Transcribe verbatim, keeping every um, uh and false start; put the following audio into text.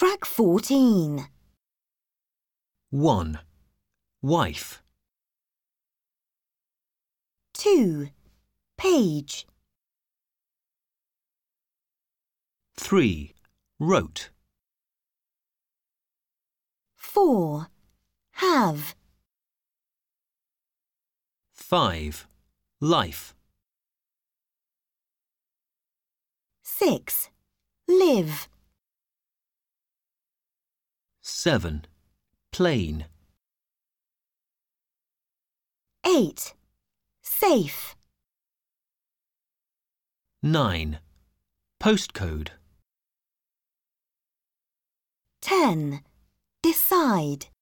Track fourteen. one. Wife. two. Page. three. Wrote. four. Have. five. Life. six. Live. seven. Plain. eight. Safe. nine. Postcode. ten. Decide.